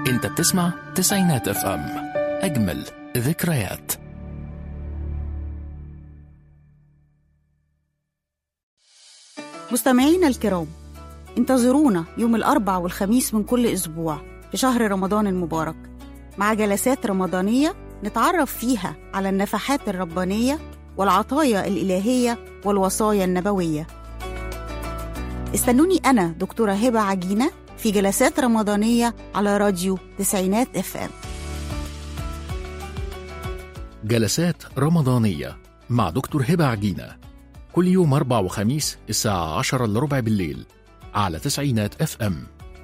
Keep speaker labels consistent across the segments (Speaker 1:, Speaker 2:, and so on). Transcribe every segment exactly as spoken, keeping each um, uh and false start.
Speaker 1: انت بتسمع تسعينات اف ام، اجمل ذكريات.
Speaker 2: مستمعينا الكرام، انتظرونا يوم الأربع والخميس من كل أسبوع في شهر رمضان المبارك مع جلسات رمضانية نتعرف فيها على النفحات الربانية والعطايا الإلهية والوصايا النبوية. استنوني أنا دكتورة هبة عجينة في جلسات رمضانية على راديو تسعينات اف ام.
Speaker 1: جلسات رمضانية مع دكتور هبة عجينة كل يوم أربع وخميس الساعة عشرة إلا ربع بالليل على تسعينات اف ام.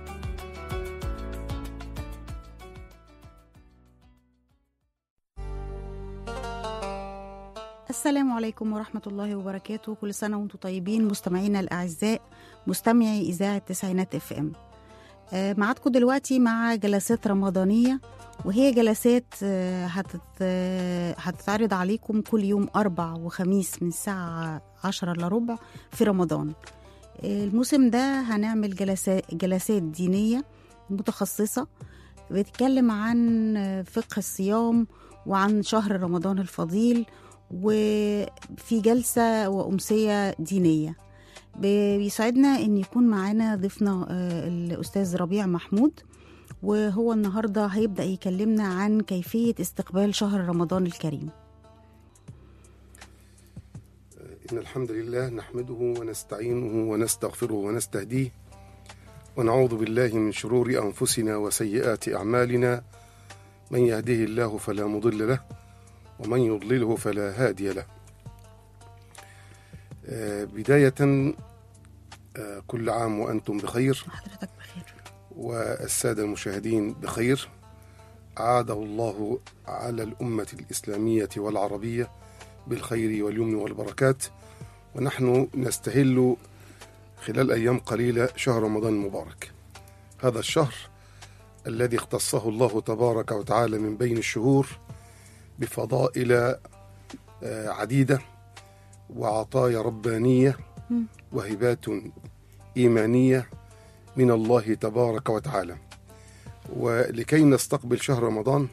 Speaker 2: السلام عليكم ورحمة الله وبركاته. كل سنة وانتم طيبين مستمعينا الأعزاء، مستمعي إذاعة تسعينات اف ام. آه معادكم دلوقتي مع جلسات رمضانية، وهي جلسات آه هتت آه هتتعرض عليكم كل يوم أربع وخميس من الساعة عشرة إلا ربع في رمضان. آه الموسم ده هنعمل جلسات, جلسات دينية متخصصة بتتكلم عن فقه الصيام وعن شهر رمضان الفضيل، وفي جلسة وأمسية دينية. بيسعدنا أن يكون معنا ضيفنا الأستاذ ربيع محمود، وهو النهاردة هيبدأ يكلمنا عن كيفية استقبال شهر رمضان الكريم.
Speaker 3: إن الحمد لله نحمده ونستعينه ونستغفره ونستهديه، ونعوذ بالله من شرور أنفسنا وسيئات أعمالنا. من يهده الله فلا مضل له، ومن يضلله فلا هادي له. آه بداية آه كل عام وأنتم بخير،
Speaker 2: حضرتك بخير،
Speaker 3: والسادة المشاهدين بخير. عاده الله على الأمة الإسلامية والعربية بالخير واليمن والبركات، ونحن نستهل خلال أيام قليلة شهر رمضان المبارك. هذا الشهر الذي اختصه الله تبارك وتعالى من بين الشهور بفضائل عديدة وعطايا ربانية وهبات إيمانية من الله تبارك وتعالى. ولكي نستقبل شهر رمضان،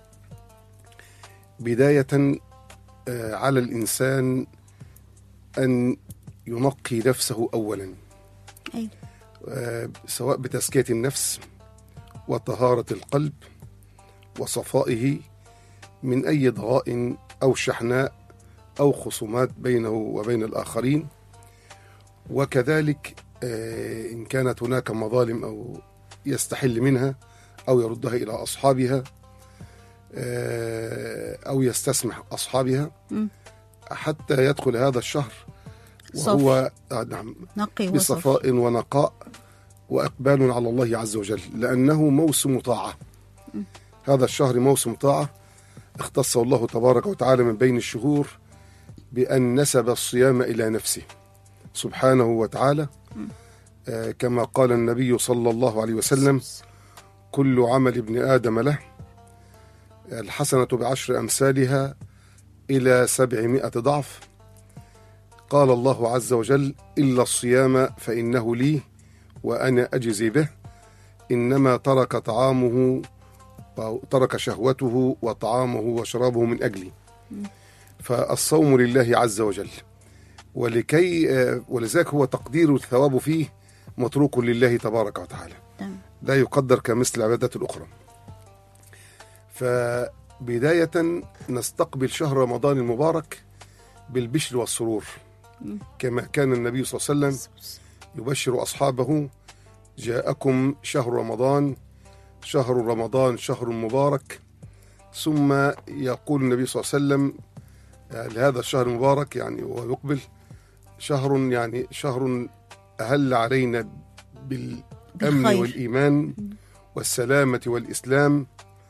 Speaker 3: بداية على الإنسان أن ينقي نفسه أولا، سواء بتزكية النفس وطهارة القلب وصفائه من أي ضغاء أو شحناء أو خصومات بينه وبين الآخرين، وكذلك إن كانت هناك مظالم أو يستحل منها أو يردها إلى أصحابها أو يستسمح أصحابها حتى يدخل هذا الشهر وهو نعم بصفاء ونقاء وإقبال على الله عز وجل، لأنه موسم طاعة. هذا الشهر موسم طاعة اختصه الله تبارك وتعالى من بين الشهور بأن نسب الصيام إلى نفسه سبحانه وتعالى، آه كما قال النبي صلى الله عليه وسلم: كل عمل ابن آدم له، الحسنة بعشر أمثالها إلى سبعمائة ضعف. قال الله عز وجل: إلا الصيام فإنه لي وأنا أجزي به، إنما ترك طعامه ترك شهوته وطعامه وشرابه من أجلي. فالصوم لله عز وجل، ولكي ولذلك هو تقدير الثواب فيه متروك لله تبارك وتعالى، لا يقدر كمثل العبادات الأخرى. فبداية نستقبل شهر رمضان المبارك بالبشر والسرور، كما كان النبي صلى الله عليه وسلم يبشر أصحابه: جاءكم شهر رمضان، شهر رمضان شهر مبارك. ثم يقول النبي صلى الله عليه وسلم لهذا الشهر المبارك، يعني وهو يقبل: شهر يعني شهر أهل علينا بالأمن بالخير والإيمان والسلامة والإسلام.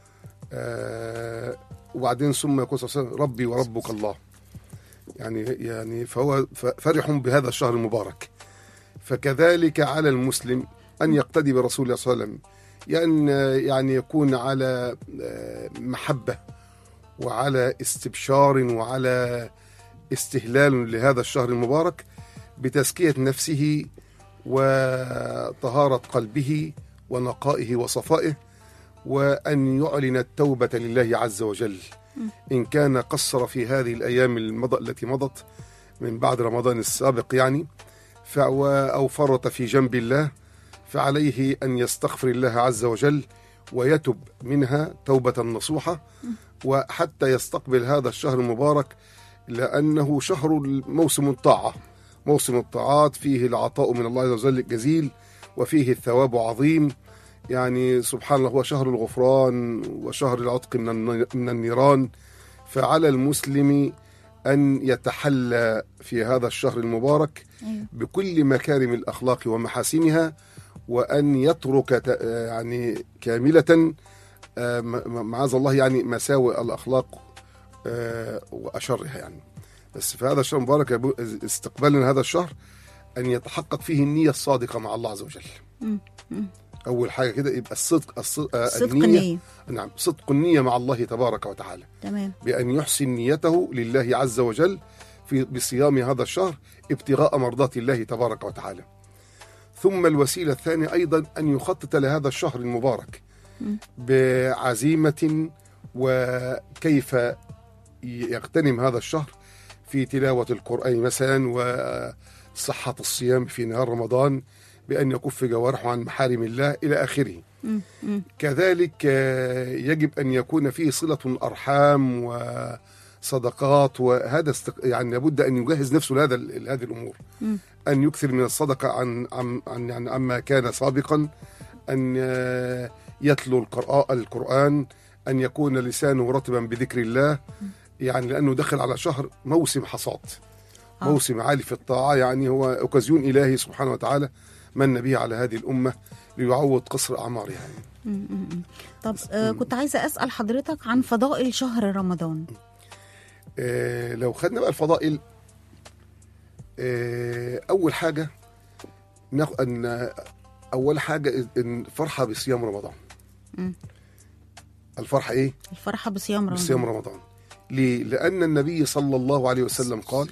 Speaker 3: آه وبعدين ثم يقول صلى الله عليه وسلم: ربي وربك الله. يعني يعني فهو فرح بهذا الشهر المبارك. فكذلك على المسلم أن يقتدي برسول الله صلى الله عليه وسلم، يعني يعني يكون على محبة وعلى استبشار وعلى استهلال لهذا الشهر المبارك بتزكية نفسه وطهارة قلبه ونقائه وصفائه، وأن يعلن التوبة لله عز وجل إن كان قصر في هذه الأيام المضى التي مضت من بعد رمضان السابق يعني، أو فرط في جنب الله، فعليه أن يستغفر الله عز وجل ويتب منها توبة نصوحة، وحتى يستقبل هذا الشهر المبارك، لأنه شهر موسم الطاعة، موسم الطاعات، فيه العطاء من الله عز وجل الجزيل، وفيه الثواب عظيم. يعني سبحان الله، هو شهر الغفران وشهر العتق من النيران. فعلى المسلم أن يتحلى في هذا الشهر المبارك بكل مكارم الأخلاق ومحاسنها، وأن يترك يعني كاملة معاذ الله يعني مساوئ الأخلاق وأشرها يعني. بس في هذا الشهر المبارك استقبالنا هذا الشهر أن يتحقق فيه النية الصادقة مع الله عز وجل. أول حاجة كده يبقى الصدق الصدق,
Speaker 2: الصدق
Speaker 3: النية
Speaker 2: النية.
Speaker 3: نعم، صدق النية مع الله تبارك وتعالى،
Speaker 2: تمام.
Speaker 3: بأن يحسن نيته لله عز وجل في بصيام هذا الشهر ابتغاء مرضات الله تبارك وتعالى. ثم الوسيلة الثانية أيضا أن يخطط لهذا الشهر المبارك بعزيمة، وكيف يغتنم هذا الشهر في تلاوة القرآن مثلا، وصحة الصيام في نهار رمضان، بأن يكف جوارحه عن محارم الله إلى آخره. كذلك يجب أن يكون فيه صلة أرحام وصدقات، وهذا يعني لابد أن يجهز نفسه لهذا لهذه الأمور. أن يكثر من الصدقة عن عن عن يعني عما كان سابقا، أن يتلو القراءة القرآن، أن يكون لسانه رطبا بذكر الله، يعني لأنه دخل على شهر موسم حصاد، موسم عالي في الطاعة، يعني هو أوكازيون إلهي سبحانه وتعالى من به على هذه الأمة ليعوض قصر أعمارها يعني.
Speaker 2: طب آه كنت عايزة أسأل حضرتك عن فضائل شهر رمضان.
Speaker 3: آه لو خدنا بقى الفضائل، آه أول حاجة ناخد أن أول حاجة الفرحة بصيام رمضان. م. الفرحة إيه؟
Speaker 2: الفرحة بصيام رمضان.
Speaker 3: بصيام رمضان. ليه؟ لأن النبي صلى الله عليه وسلم قال: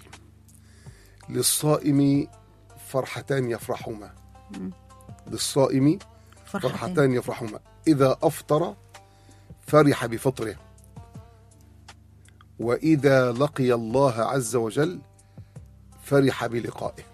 Speaker 3: للصائم فرحتان يفرحهما. للصائم فرحتان يفرحهما، إذا أفطر فرح بفطره، وإذا لقي الله عز وجل فرح بلقائه.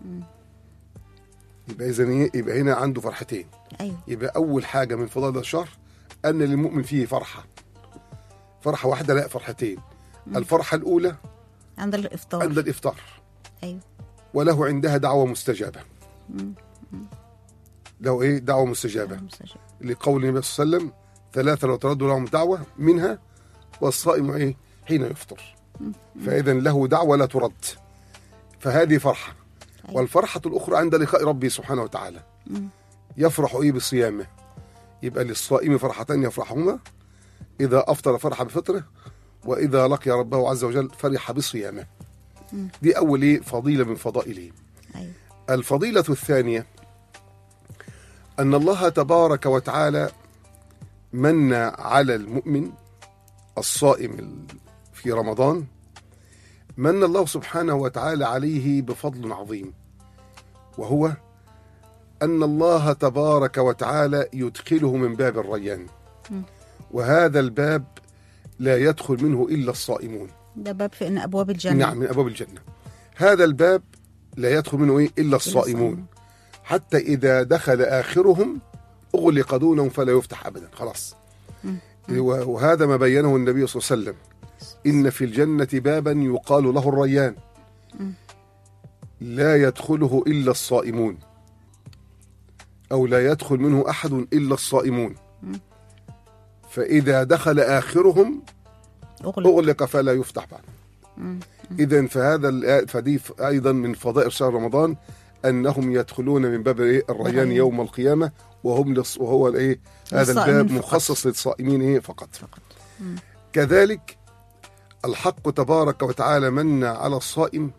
Speaker 3: يبقى إذن يبقى هنا عنده فرحتين.
Speaker 2: أيوة.
Speaker 3: يبقى أول حاجة من فضائل الشهر أن للمؤمن فيه فرحة، فرحة واحدة لا فرحتين. مم. الفرحة الأولى
Speaker 2: عند الإفطار،
Speaker 3: عند الإفطار.
Speaker 2: أيوة.
Speaker 3: وله عندها دعوة مستجابة. مم. له إيه؟ دعوة مستجابة، مستجابة. لقول النبي صلى الله عليه وسلم: ثلاثة لو تردوا لهم دعوة منها والصائم إيه؟ حين يفطر. مم. فإذا له دعوة لا ترد، فهذه فرحة. أيوة. والفرحة الأخرى عند لقاء ربي سبحانه وتعالى. مم. يفرح إيه؟ بصيامه. يبقى للصائم فرحتان يفرحهما، إذا أفطر فرح بفطره، وإذا لقي ربه عز وجل فرح بصيامه. مم. دي أول إيه؟ فضيلة من فضائله. أيوة. الفضيلة الثانية أن الله تبارك وتعالى من على المؤمن الصائم في رمضان، من الله سبحانه وتعالى عليه بفضل عظيم، وهو أن الله تبارك وتعالى يدخله من باب الريان. م. وهذا الباب لا يدخل منه إلا الصائمون. ده
Speaker 2: باب في إن أبواب الجنة.
Speaker 3: نعم، من أبواب الجنة. هذا الباب لا يدخل منه إيه؟ إلا الصائمون، حتى إذا دخل آخرهم أغلق دونهم فلا يفتح أبدا، خلاص. م. م. وهذا ما بينه النبي صلى الله عليه وسلم: إن في الجنة بابا يقال له الريان، م. لا يدخله إلا الصائمون، أو لا يدخل منه أحد إلا الصائمون. م. فإذا دخل آخرهم أغلق, أغلق فلا يفتح بعد. إذن فهذا فدي أيضا من فضائل شهر رمضان أنهم يدخلون من باب الريان يوم القيامة، وهم لص وهو الإيه؟ هذا الباب مخصص للصائمين إيه؟ فقط. فقط. كذلك الحق تبارك وتعالى من على الصائم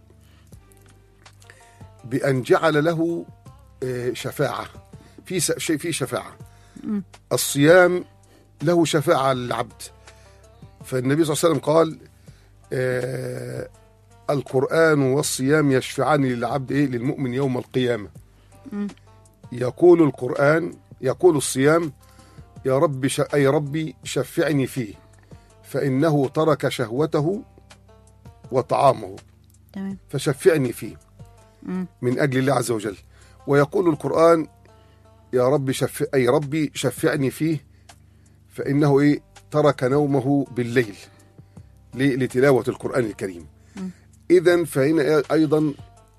Speaker 3: بأن جعل له شفاعة، في شيء في شفاعة. م. الصيام له شفاعة للعبد. فالنبي صلى الله عليه وسلم قال: آه القرآن والصيام يشفعان للعبد إيه؟ للمؤمن يوم القيامة. م. يقول القرآن، يقول الصيام: يا رب ش... أي ربي شفعني فيه فإنه ترك شهوته وطعامه.
Speaker 2: تمام.
Speaker 3: فشفعني فيه
Speaker 2: مم.
Speaker 3: من أجل الله عز وجل. ويقول القرآن يا رب شف... أي ربي شفعني فيه فإنه إيه ترك نومه بالليل لتلاوة القرآن الكريم. إذن فهنا أيضا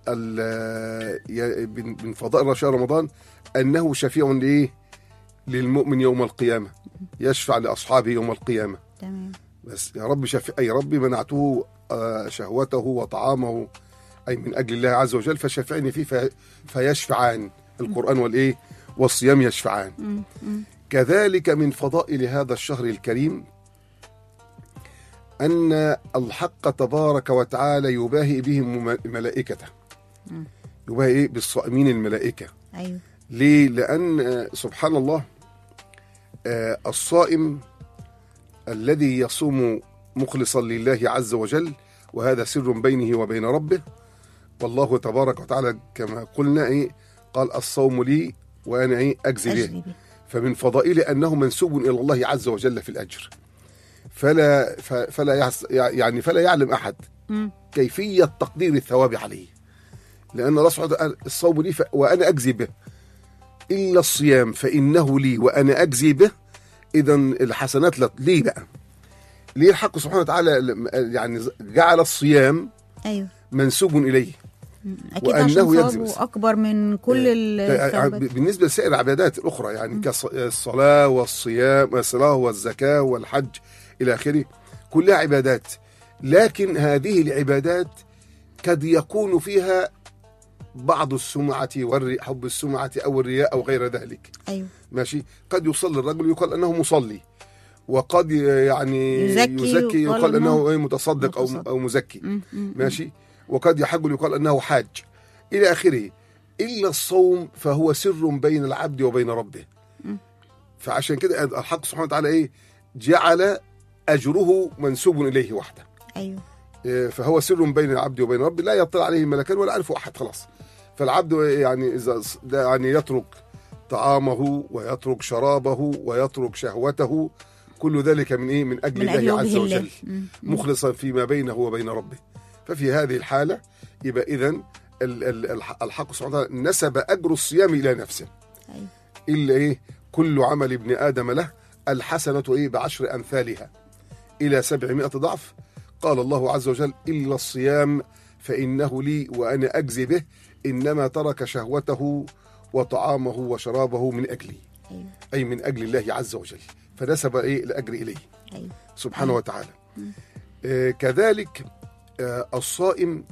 Speaker 3: من فضائل شهر رمضان أنه شفيع لإيه للمؤمن يوم القيامة، يشفع لأصحابه يوم القيامة.
Speaker 2: تمام.
Speaker 3: بس يا رب شفيع أي ربي منعته شهوته وطعامه أي من أجل الله عز وجل فشفعني فيه في فيشفعان. القرآن والإيه والصيام يشفعان.
Speaker 2: مم. مم.
Speaker 3: كذلك من فضائل هذا الشهر الكريم أن الحق تبارك وتعالى يباهي بهم ملائكته. يباهي بالصائمين الملائكة.
Speaker 2: أيوه.
Speaker 3: ليه؟ لأن سبحان الله الصائم الذي يصوم مخلصا لله عز وجل وهذا سر بينه وبين ربه، والله تبارك وتعالى كما قلنا إيه قال الصوم لي وأنا إيه أجزي به. فمن فضائله أنه منسوب إلى الله عز وجل في الأجر. فلا فلا يعني فلا يعلم أحد كيفية تقدير الثواب عليه، لأن الله سبحانه وتعالى الصوم لي وأنا أجزي به، إلا الصيام فإنه لي وأنا أجزي به. إذن الحسنات لي بقى. ليه الحق سبحانه وتعالى يعني جعل الصيام أيوه منسوب إليه
Speaker 2: أكيد وأنه يجزي أكبر من كل الثوابات
Speaker 3: بالنسبة لسائر العبادات الأخرى يعني م. كالصلاة والصيام والصلاة والزكاة والحج إلى آخره كلها عبادات، لكن هذه العبادات قد يكون فيها بعض السمعة وحب السمعة أو الرياء أو غير ذلك.
Speaker 2: أيوه.
Speaker 3: ماشي. قد يصلي الرجل يقال أنه مصلي، وقد يعني يزكي, يزكي يقال أنه متصدق أو أو مزكي. م- م- ماشي. وقد يحج يقال أنه حاج إلى آخره. إلا الصوم فهو سر بين العبد وبين ربه. م. فعشان كده الحق سبحانه وتعالى إيه جعل أجره منسوب إليه وحده.
Speaker 2: أيوه.
Speaker 3: فهو سر بين العبد وبين ربه لا يطلع عليه ملكان ولا يعرفه أحد خلاص. فالعبد يعني إذا يعني يترك طعامه ويترك شرابه ويترك شهوته كل ذلك من إيه من أجل, من أجل الله عز وجل الله. مخلصا فيما بينه وبين ربه. ففي هذه الحالة يبقى إذن الحق سبحانه وتعالى نسب أجر الصيام إلى نفسه.
Speaker 2: أيوه.
Speaker 3: إلا إيه كل عمل ابن آدم له الحسنة إيه بعشر أمثالها إلى سبعمائة ضعف. قال الله عز وجل إلا الصيام فإنه لي وأنا أجزي به إنما ترك شهوته وطعامه وشرابه من أجلي.
Speaker 2: أيوه.
Speaker 3: أي من أجل الله عز وجل فنسب إيه الأجر إليه.
Speaker 2: أيوه.
Speaker 3: سبحانه
Speaker 2: أيوه.
Speaker 3: وتعالى. آه كذلك آه الصائم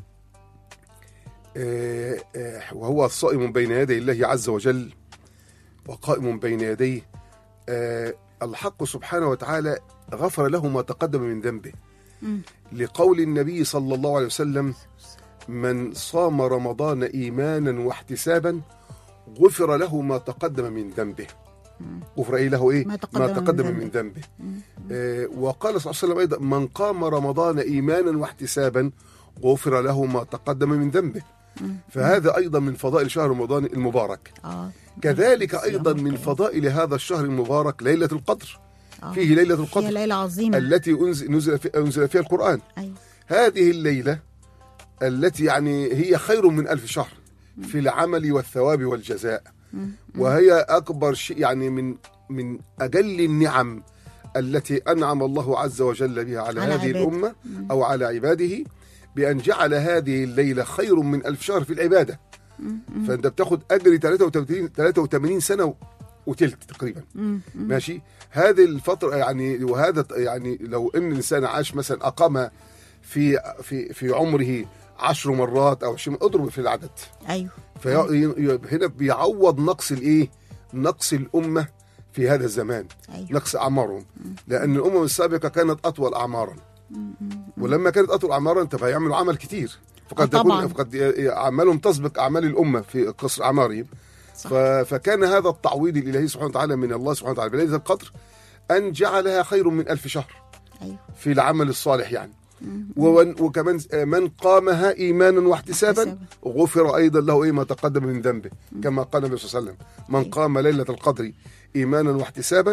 Speaker 3: آه آه وهو الصائم بين يدي الله عز وجل وقائم بين يديه آه الحق سبحانه وتعالى غفر له ما تقدم من ذنبه. م. لقول النبي صلى الله عليه وسلم من صام رمضان إيمانا واحتسابا غفر له ما تقدم من ذنبه. غفر إيه له إيه؟
Speaker 2: ما تقدم,
Speaker 3: ما تقدم من, من ذنبه. آه وقال صلى الله عليه وسلم أيضا من قام رمضان إيمانا واحتسابا غفر له ما تقدم من ذنبه. مم. فهذا أيضا من فضائل شهر رمضان المبارك.
Speaker 2: آه.
Speaker 3: كذلك أيضا من فضائل هذا الشهر المبارك ليلة القدر. آه. فيه ليلة القدر
Speaker 2: فيه ليلة عظيمة
Speaker 3: التي نزل, في أنزل فيها القرآن.
Speaker 2: أيوة.
Speaker 3: هذه الليلة التي يعني هي خير من ألف شهر في العمل والثواب والجزاء. مم. وهي أكبر شيء يعني من من أجل النعم التي أنعم الله عز وجل بها على, على هذه عباد. الأمة مم. أو على عباده بأن جعل هذه الليلة خير من ألف شهر في العبادة. مم. فأنت بتاخد أجر ثلاثة وثمانين سنة وتلت تقريبا. مم. ماشي. هذه الفترة يعني وهذا يعني لو إن الإنسان عاش مثلا أقام في في في عمره عشر مرات أو عشرين اضرب في العدد.
Speaker 2: أيوه.
Speaker 3: فهنا بيعوض نقص الإيه؟ نقص الأمة في هذا الزمان.
Speaker 2: أيوه.
Speaker 3: نقص أعمارهم. لأن الأمم السابقة كانت أطول أعمارا. ولما كانت أطول أعمارا أنت فيعملوا عمل كتير. فقد تكون فقد أعمالهم تسبق أعمال الأمة في قصر أعمارهم. فكان هذا التعويض الإلهي سبحانه وتعالى من الله سبحانه وتعالى بليلة القدر أن جعلها خير من ألف شهر.
Speaker 2: أيوه.
Speaker 3: في العمل الصالح يعني. وكمان من قامها إيمانا واحتسابا غفر أيضا له إيه ما تقدم من ذنبه كما قال النبي صلى الله عليه وسلم من قام ليلة القدر إيمانا واحتسابا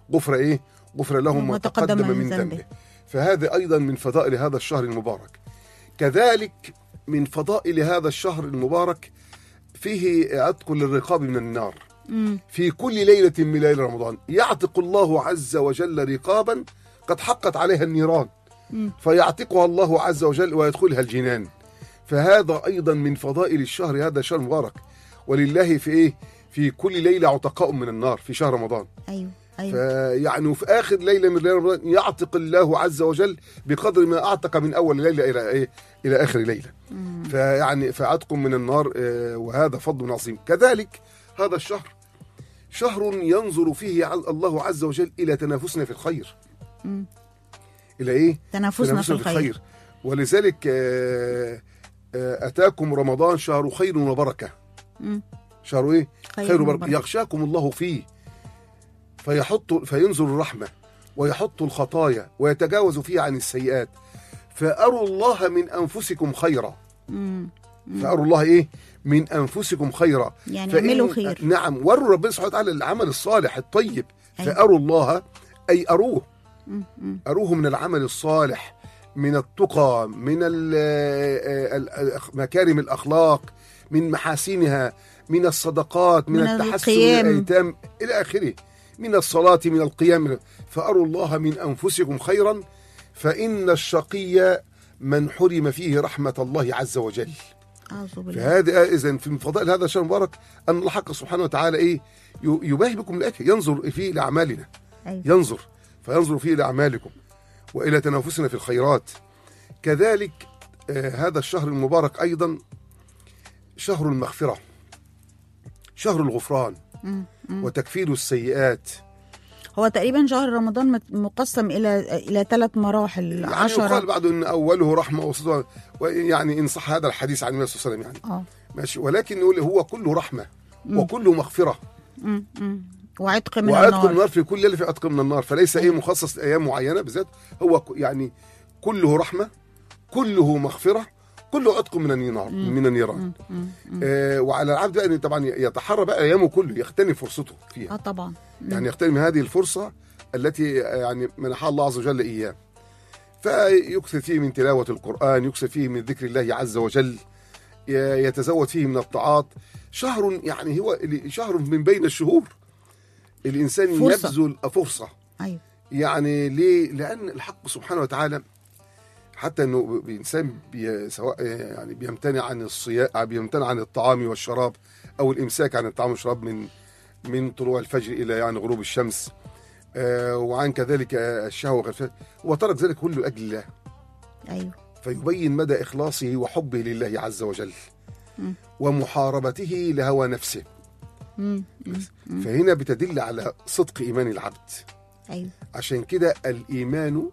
Speaker 3: غفر إيه غفر لهم ما تقدم من ذنبه. فهذا أيضا من فضائل هذا الشهر المبارك. كذلك من فضائل هذا الشهر المبارك فيه عتق للرقاب من النار. م. في كل ليلة من ليالي رمضان يعتق الله عز وجل رقابا قد حقت عليها النيران، م. فيعتقها الله عز وجل ويدخلها الجنان. فهذا أيضا من فضائل الشهر، هذا شهر مبارك. ولله في إيه في كل ليلة عتقاء من النار في شهر رمضان.
Speaker 2: أيوه أيوه.
Speaker 3: فيعني في آخر ليلة من ليالي رمضان يعتق الله عز وجل بقدر ما أعتق من أول ليلة إلى إيه إلى آخر ليلة. مم. فيعني فعتق من النار، وهذا فضل عظيم. كذلك هذا الشهر شهر ينظر فيه الله عز وجل إلى تنافسنا في الخير. مم. إلى إيه
Speaker 2: تنافسنا, تنافسنا في, في الخير.
Speaker 3: ولذلك أتاكم رمضان شهر خير وبركة. مم. شهر إيه خير, خير وبركة يغشاكم الله فيه فيحط فينزل الرحمة ويحط الخطايا ويتجاوز فيه عن السيئات. فأروا الله من أنفسكم خيرا. مم. مم. فأروا الله إيه من أنفسكم خيرا،
Speaker 2: يعني اعملوا خير.
Speaker 3: نعم، وروا ربنا سبحانه وتعالى العمل الصالح الطيب. أيوة. فأروا الله أي أروه. مم. مم. أروه من العمل الصالح، من التقى، من مكارم الأخلاق، من محاسنها، من الصدقات، من, من التحسن الأيتام إلى آخره، من الصلاة، من القيام. فأروا الله من أنفسكم خيرا فإن الشقي من حرم فيه رحمة الله عز وجل. فهذا إذن في فضائل هذا الشهر المبارك أن الله حق سبحانه وتعالى إيه يباهي بكم الأكل، ينظر فيه لأعمالنا. أيوة. ينظر فينظر فيه لأعمالكم وإلى تنافسنا في الخيرات. كذلك آه هذا الشهر المبارك أيضا شهر المغفرة، شهر الغفران م- م. وتكفير السيئات.
Speaker 2: هو تقريبا شهر رمضان مقسم الى الى ثلاث مراحل.
Speaker 3: يعني
Speaker 2: عشرة.
Speaker 3: يقال بعد ان اوله رحمه وسطها، يعني ان صح هذا الحديث عن النبي صلى الله عليه وسلم يعني. اه ماشي، ولكن نقول هو كله رحمه م. وكله مغفره م.
Speaker 2: م. وعتق من
Speaker 3: وعتق
Speaker 2: النار.
Speaker 3: وعتق من النار في كل ليله في عتق من النار. فليس ايه مخصص لايام معينه بالذات، هو يعني كله رحمه، كله مغفره، كله عتق من النار من النيران. آه وعلى العبد بقى طبعا يتحرى بقى ايامه كله، يغتنم فرصته فيها.
Speaker 2: اه طبعا. مم.
Speaker 3: يعني يغتنم هذه الفرصه التي يعني منحها الله عز وجل اياه. فيكثر فيه من تلاوه القران، يكثر فيه من ذكر الله عز وجل، يتزود فيه من الطاعات. شهر يعني هو شهر من بين الشهور الانسان فرصة. يبذل فرصه.
Speaker 2: أيوة.
Speaker 3: يعني ليه؟ لان الحق سبحانه وتعالى حتى انه الانسان بي سواء يعني بيمتنع عن الصيام، بيمتنع عن الطعام والشراب او الامساك عن الطعام والشراب من من طلوع الفجر الى يعني غروب الشمس، آه وعن كذلك الشهوه والغفلة، وترك ذلك كله لاجل الله.
Speaker 2: ايوه.
Speaker 3: فيبين مدى اخلاصه وحبه لله عز وجل م. ومحاربته لهوى نفسه. م. م. فهنا بتدل على صدق ايمان العبد.
Speaker 2: ايوه.
Speaker 3: عشان كده الايمان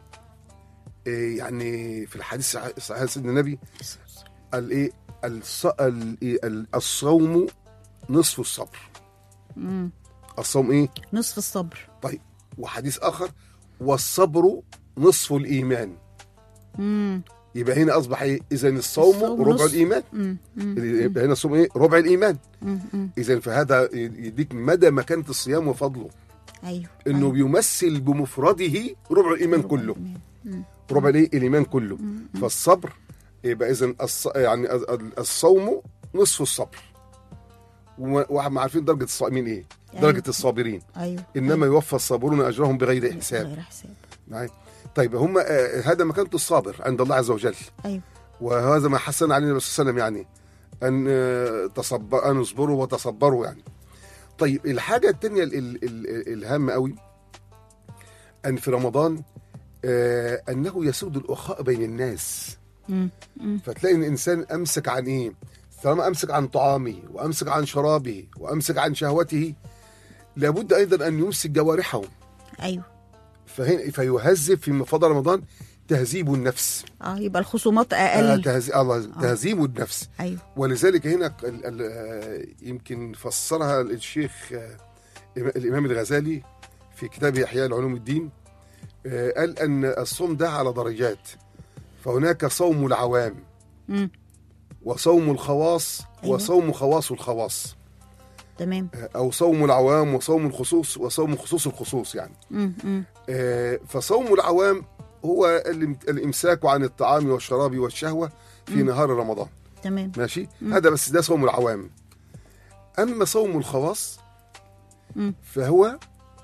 Speaker 3: يعني في الحديث الصحيح سيدنا النبي قال ايه الصوم نصف الصبر. امم الصوم ايه
Speaker 2: نصف الصبر.
Speaker 3: طيب، وحديث اخر والصبر نصف الايمان. امم يبقى هنا اصبح ايه اذا الصوم, الصوم ربع نصف. الايمان. امم يبقى هنا الصوم ايه ربع الايمان. اذا فهذا يديك مدى مكانه الصيام وفضله.
Speaker 2: ايوه.
Speaker 3: انه
Speaker 2: أيوه.
Speaker 3: بيمثل بمفرده ربع الايمان ربع كله. الإيمان. ربع الايه الايمان كله. مم. فالصبر يبقى اذا الص... يعني الصوم نصف الصبر. وما عارفين درجه الصائمين ايه. أيوة. درجه الصابرين.
Speaker 2: ايوه.
Speaker 3: انما أيوة. يوفى الصابرون اجرهم بغير حساب.
Speaker 2: بغير حساب.
Speaker 3: معي. طيب هم آه هذا مكانه الصابر عند الله عز وجل.
Speaker 2: ايوه.
Speaker 3: وهذا ما حسن علينا النبي صلى الله عليه وسلم، يعني ان آه تصبر ان اصبروا وتصبروا يعني. طيب الحاجه الثانيه الهامه قوي ان في رمضان آه أنه يسود الأخاء بين الناس. مم. مم. فتلاقي الإنسان أمسك عن إيه؟ طالما أمسك عن طعامه وأمسك عن شرابه وأمسك عن شهوته، لابد أيضا أن يمسك جوارحه.
Speaker 2: أيوه.
Speaker 3: فهنا فيهذب في فضل رمضان تهذيب النفس.
Speaker 2: اه يبقى الخصومات أقل.
Speaker 3: آه تهذيب الله آه. تهذيب النفس.
Speaker 2: أيوه.
Speaker 3: ولذلك هنا ال ال يمكن فسرها الشيخ آه الإمام الغزالي في كتابه إحياء علوم الدين. قال أن الصوم ده على درجات، فهناك صوم العوام م. وصوم الخواص. أيوة. وصوم خواص الخواص.
Speaker 2: تمام.
Speaker 3: او صوم العوام وصوم الخصوص وصوم خصوص الخصوص يعني.
Speaker 2: م-
Speaker 3: آه فصوم العوام هو الامساك عن الطعام والشراب والشهوه في م. نهار رمضان.
Speaker 2: تمام
Speaker 3: ماشي. م. هذا بس ده صوم العوام. اما صوم الخواص م. فهو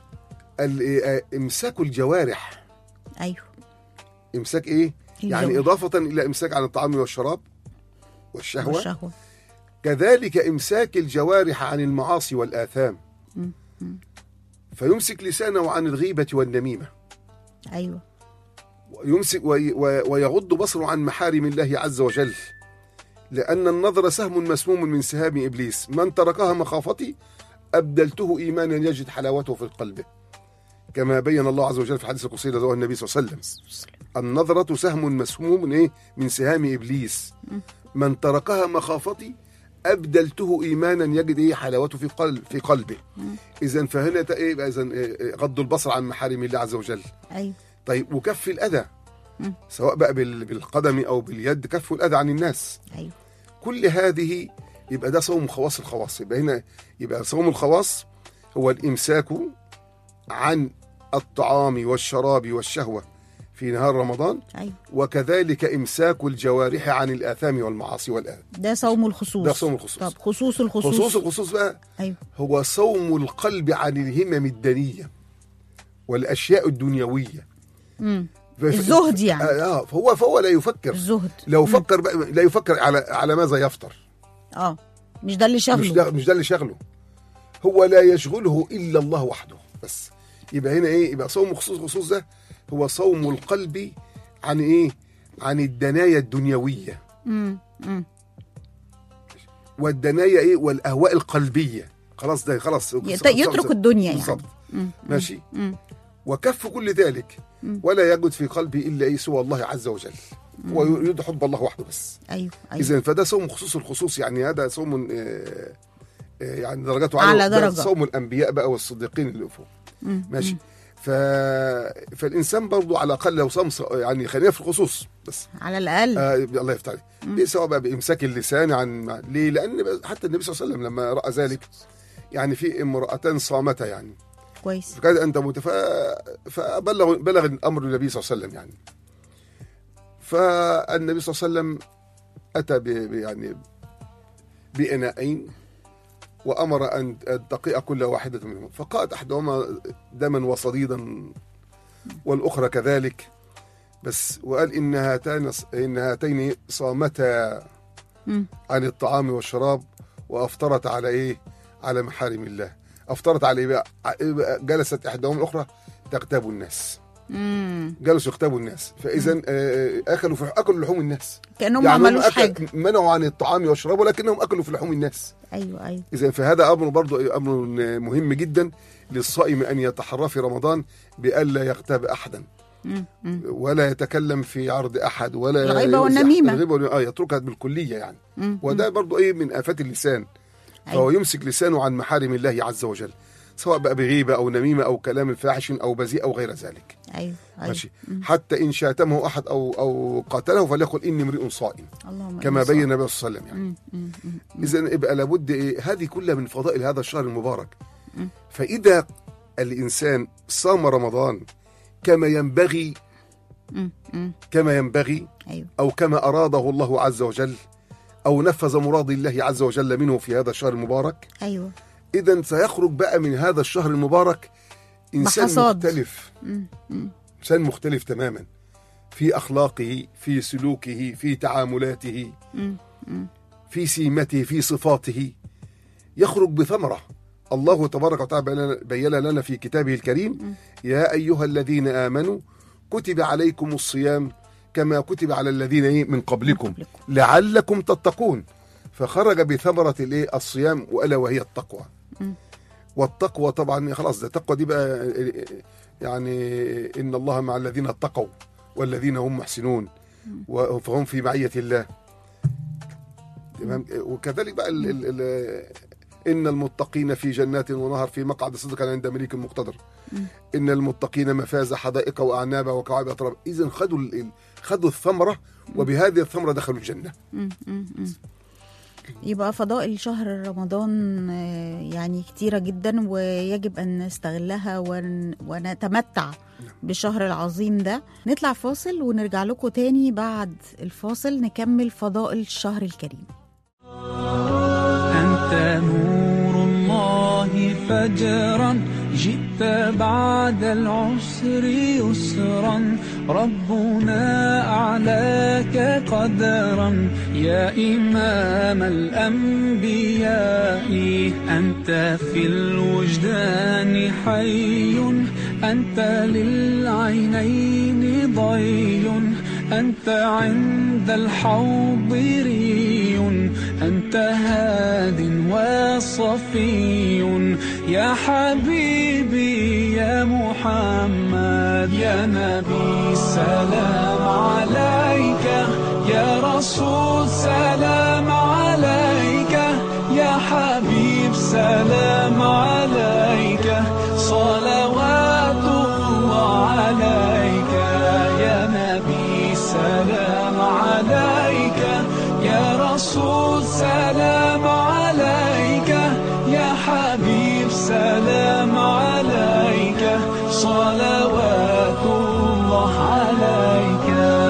Speaker 3: امساك الجوارح.
Speaker 2: ايوه.
Speaker 3: امساك ايه؟ الجوارح. يعني اضافه الى امساك عن الطعام والشراب والشهوه, والشهوة. كذلك امساك الجوارح عن المعاصي والاثام. م. م. فيمسك لسانه عن الغيبه والنميمه.
Speaker 2: ايوه.
Speaker 3: ويمسك وي ويغض بصره عن محارم الله عز وجل، لأن النظر سهم مسموم من سهام إبليس، من تركها مخافتي أبدلته إيمانا يجد حلاوته في القلب، كما بين الله عز وجل في حديث القدسي الذي رواه النبي صلى الله عليه وسلم: النظرة سهم مسموم من إيه؟ من سهام إبليس، من تركها مخافتي أبدلته إيمانا يجد إيه؟ حلاوته في قلب في قلبه. إذن فهنا إيه؟ إذن غض البصر عن محارم الله عز وجل.
Speaker 2: أيوه.
Speaker 3: طيب، وكف الأذى سواء بقى بالقدم أو باليد، كف الأذى عن الناس.
Speaker 2: أيوه.
Speaker 3: كل هذه يبقى ده صوم خواص الخواص. يبقى هنا يبقى صوم الخواص هو الإمساك عن الطعام والشراب والشهوة في نهار رمضان.
Speaker 2: أيوه.
Speaker 3: وكذلك إمساك الجوارح عن الآثام والمعاصي والآثام.
Speaker 2: ده صوم الخصوص.
Speaker 3: ده صوم الخصوص.
Speaker 2: طب خصوص الخصوص.
Speaker 3: خصوص الخصوص بقى.
Speaker 2: أيوه.
Speaker 3: هو صوم القلب عن الهمم الدنية والأشياء الدنيوية.
Speaker 2: امم الزهد يعني.
Speaker 3: اه فهو فهو لا يفكر.
Speaker 2: الزهد.
Speaker 3: لو فكر بقى لا يفكر على على ماذا يفطر.
Speaker 2: اه مش ده اللي شغله.
Speaker 3: مش ده مش ده اللي شغله. هو لا يشغله الا الله وحده بس. يبقى هنا ايه؟ يبقى صوم خصوص خصوص ده هو صوم القلب عن ايه؟ عن الدنايا الدنيويه.
Speaker 2: امم امم
Speaker 3: والدنايا ايه؟ والاهواء القلبيه. خلاص ده خلاص
Speaker 2: يترك الدنيا يعني.
Speaker 3: مم. ماشي.
Speaker 2: مم.
Speaker 3: وكف كل ذلك ولا يجد في قلبي الا ايه؟ سوى الله عز وجل. ويريد حب الله وحده بس.
Speaker 2: ايوه ايوه.
Speaker 3: اذا فده صوم خصوص الخصوص يعني. هذا صوم آه يعني درجاته
Speaker 2: على درجه.
Speaker 3: صوم الانبياء بقى والصديقين اللي فوق. ماشي. ف... فالانسان برضو على الاقل لو صام يعني خلينا في الخصوص بس
Speaker 2: على الاقل.
Speaker 3: آه الله يفتح عليه. سواء بقى بامساك اللسان عن ليه؟ لان حتى النبي صلى الله عليه وسلم لما راى ذلك يعني في امرأتان صامتا يعني
Speaker 2: كويس،
Speaker 3: فكاد أنت متفا فبلغ بلغ الأمر النبي صلى الله عليه وسلم يعني. فالنبي صلى الله عليه وسلم أتى ب يعني بإناءين وأمر أن تقيء كل واحدة منهم، فقاءت أحدهما دما وصديدا والأخرى كذلك، بس وقال إن هاتان إن هاتين صامتا عن الطعام والشراب وأفطرت على إيه؟ على محارم الله. أفطرت على إيه بقى؟ جلست إحداهما الأخرى تغتاب الناس.
Speaker 2: امم
Speaker 3: جلسوا يغتابوا الناس، فإذا أكلوا في أكلوا لحوم الناس،
Speaker 2: كأنهم يعني ما عملوش حاجة،
Speaker 3: منعوا عن الطعام والشراب ولكنهم أكلوا في لحوم الناس.
Speaker 2: أيوة أيوة.
Speaker 3: إذا فهذا أمر برضو أمر مهم جدا للصائم أن يتحرى في رمضان بألا يغتاب أحدا
Speaker 2: مم.
Speaker 3: ولا يتكلم في عرض أحد ولا
Speaker 2: الغيبة والنميمة،
Speaker 3: الغيبة آه يتركها بالكلية يعني.
Speaker 2: مم.
Speaker 3: وده برضو إيه من آفات اللسان. أيوة. فهو يمسك لسانه عن محارم الله عز وجل، سواء بقى بغيبة أو نميمة أو كلام فاحش أو بذيء أو غير ذلك.
Speaker 2: أيوة. أيوة.
Speaker 3: ماشي. حتى إن شاتمه أحد أو أو قاتله فليقل إني امرئ صائم، كما بين النبي صلى الله عليه وسلم يعني. إذن يبقى لابد إيه؟ هذه كلها من فضائل هذا الشهر المبارك.
Speaker 2: مم.
Speaker 3: فإذا الإنسان صام رمضان كما ينبغي
Speaker 2: مم.
Speaker 3: كما ينبغي
Speaker 2: أيوة.
Speaker 3: أو كما أراده الله عز وجل أو نفذ مراد الله عز وجل منه في هذا الشهر المبارك،
Speaker 2: أيوة.
Speaker 3: إذن سيخرج بقى من هذا الشهر المبارك إنسان
Speaker 2: بحصاد.
Speaker 3: مختلف.
Speaker 2: مم. مم.
Speaker 3: إنسان مختلف تماما في أخلاقه، في سلوكه، في تعاملاته،
Speaker 2: مم. مم.
Speaker 3: في سيمته، في صفاته، يخرج بثمرة. الله تبارك وتعالى بين لنا في كتابه الكريم:
Speaker 2: مم.
Speaker 3: يا أيها الذين آمنوا كتب عليكم الصيام كما كتب على الذين من قبلكم لعلكم تتقون. فخرج بثمرة الايه؟ الصيام، وألا وهي التقوى.
Speaker 2: م.
Speaker 3: والتقوى طبعا خلاص ده التقوى دي بقى يعني إن الله مع الذين اتقوا والذين هم محسنون فهم في معية الله. تمام. وكذلك بقى ال ال ال إن المتقين في جنات ونهر في مقعد صدق عند مليك مقتدر.
Speaker 2: م.
Speaker 3: إن المتقين مفاز حدائق وأعناب وكواعب أتراب. إذن خدوا خدوا الثمرة وبهذه الثمرة دخلوا الجنة.
Speaker 2: م. م. م. يبقى فضائل شهر رمضان يعني كتيرة جدا، ويجب أن نستغلها ون... ونتمتع بالشهر العظيم ده. نطلع فاصل ونرجع لكم تاني بعد الفاصل نكمل فضائل الشهر الكريم.
Speaker 4: أنت نور الله فجرا، جئت بعد العسر يسرا، ربنا أعلاك قدرا يا إمام الأنبياء. أنت في الوجدان حي، أنت للعينين ضي، أنت عند الحوض ري، أنت هاد وصفي يا حبيبي يا محمد يا نبي سلام عليك، يا رسول سلام عليك، يا حبيب سلام عليك، صلوات الله عليك يا نبي سلام عليك، يا رسول سلام عليك، يا حبيب سلام عليك، صلوات الله عليك.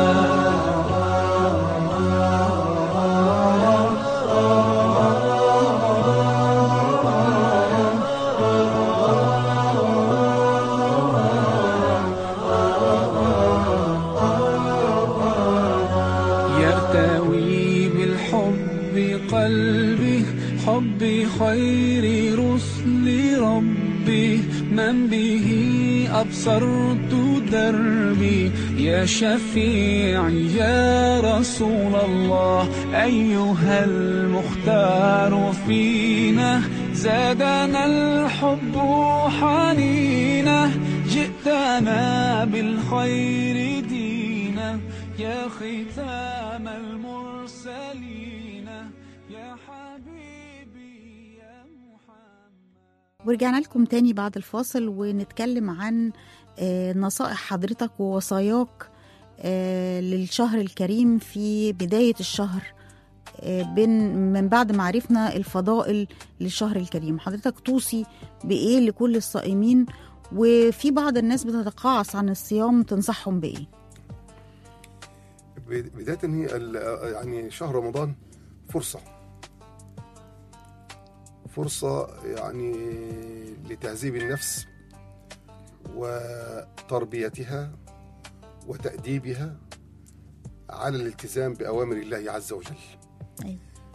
Speaker 4: يرتوي بالحب قلبي، حب خير رسل ربي، من به أبصرت دربي، يا شفيعي يا رسول الله، أيها المختار فينا، زادنا الحب حنينا، جئتنا بالخير دينا، يا ختام المرسلين يا حبيبي يا محمد.
Speaker 2: ورجعنا لكم تاني بعد الفاصل ونتكلم عن نصائح حضرتك ووصاياك للشهر الكريم في بداية الشهر، بين من بعد ما عرفنا الفضائل للشهر الكريم. حضرتك توصي بإيه لكل الصائمين، وفي بعض الناس بتتقاعس عن الصيام تنصحهم بإيه؟
Speaker 3: بداية هي يعني شهر رمضان فرصة فرصة يعني لتهذيب النفس وتربيتها وتأديبها على الالتزام بأوامر الله عز وجل. أيوة.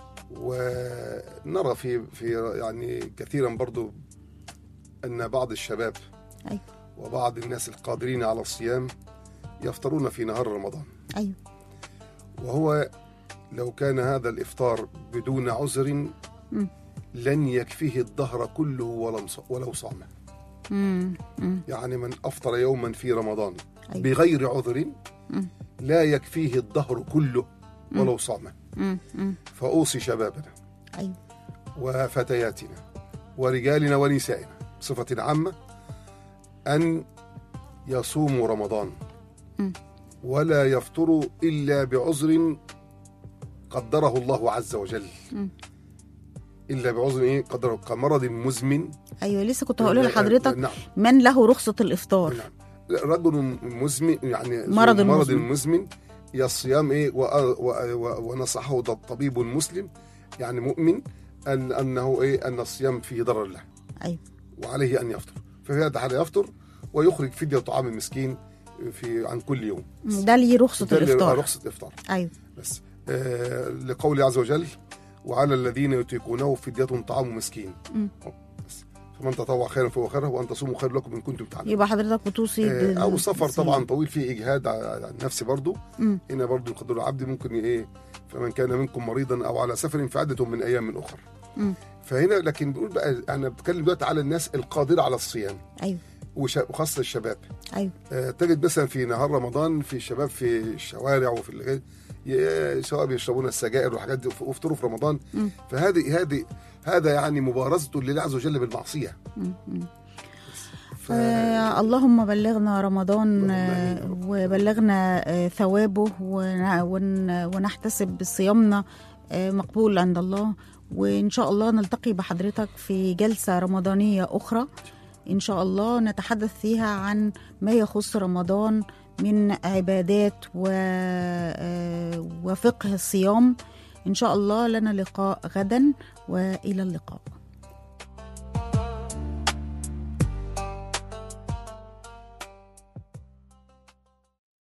Speaker 3: ونرى في في يعني كثيرا برضو أن بعض الشباب أيوة. وبعض الناس القادرين على الصيام يفطرون في نهار رمضان. أيوة. وهو لو كان هذا الإفطار بدون عذر م. لن يكفيه الدهر كله ولو صامه. يعني من أفطر يوما في رمضان أيوة. بغير عذر م. لا يكفيه الدهر كله ولو صامه. فأوصي شبابنا أيوة. وفتياتنا ورجالنا ونسائنا بصفة عامة أن يصوموا رمضان م. ولا يفطروا إلا بعذر قدره الله عز وجل. م. إلا بعذر إيه قدره، كمرض مزمن.
Speaker 2: أيوة لسه كنت هقول لحضرتك نعم. من له رخصة الإفطار.
Speaker 3: نعم. رجل مزمن يعني
Speaker 2: مرض,
Speaker 3: مرض مزمن يا الصيام إيه و... و... و... ونصحه طبيب مسلم يعني مؤمن أن أنه إيه أن الصيام فيه ضرر له. أيوة. وعليه أن يفطر، ففي هذا الحال يفطر ويخرج فدية طعام المسكين في عن كل يوم.
Speaker 2: ده ليه رخصة الإفطار.
Speaker 3: رخصة الإفطار.
Speaker 2: أيوة.
Speaker 3: بس آه لقوله عز وجل وعلى الذين يطيقونه فدية طعام مسكين. بس فمن تطوع خيرا فهو خير وأن تصوموا خير لكم إن كنتم تعلمون.
Speaker 2: يبقى حضرتك بتوصي
Speaker 3: آه أو سفر طبعا طويل فيه إجهاد على النفس برضو. م. هنا برضو يقدر العبد ممكن إيه فمن كان منكم مريضا أو على سفر فعدة من أيام من أخر. م. فهنا لكن بنقول بقى أنا بتكلم دلوقتي على الناس القادرة على الصيام. أيوة. وخاصة الشباب. أيوة. آه تجد مثلا في نهار رمضان في الشباب في الشوارع وفي الغير سواء بيشربون السجائر والحاجات دي ويفطروا في رمضان. م. فهذه هذه هذا يعني مبارزة لله عز وجل بالمعصية.
Speaker 2: ف... آه اللهم بلغنا رمضان آه وبلغنا آه ثوابه ون... ون... ونحتسب صيامنا مقبول عند الله. وإن شاء الله نلتقي بحضرتك في جلسة رمضانية أخرى إن شاء الله نتحدث فيها عن ما يخص رمضان من عبادات وفقه الصيام. إن شاء الله لنا لقاء غدا، وإلى اللقاء.